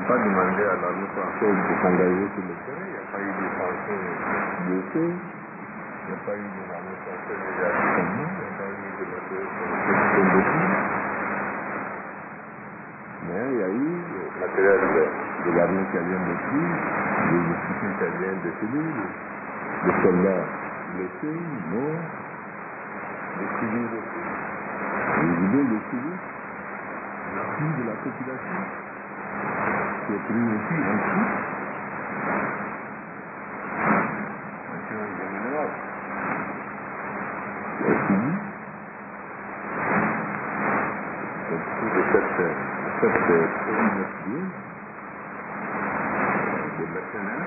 pas demandé à l'armée française de s'engager sur le terrain. Il n'y a pas eu de sanctions blessées. Il n'y a pas eu de l'armée française de réactionnement. Il n'y a pas eu de l'armée française de mais il y a eu le matériel de l'armée italienne détruit, des officiers italiens décédés, des soldats blessés, morts, des civils aussi. Les idées des civils, l'appui de la population, qui est pris aussi en coup. Maintenant, en général, les civils, au-dessus de cette organisation de mercenaires.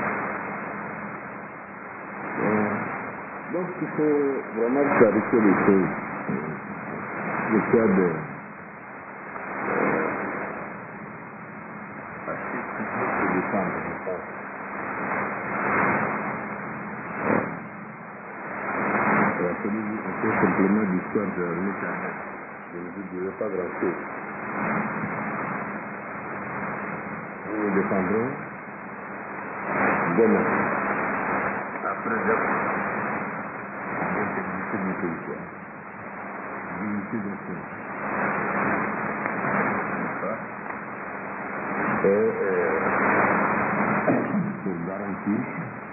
Donc, il faut vraiment clarifier les choses. Le cas de assez toujours se défendre, je pense. Rappelez-vous un peu simplement l'histoire de l'État. Je ne vous dirai pas grand-chose. Nous nous défendrons demain, après l'intégrité du territoire, l'unité d'un pays. Et pour garantir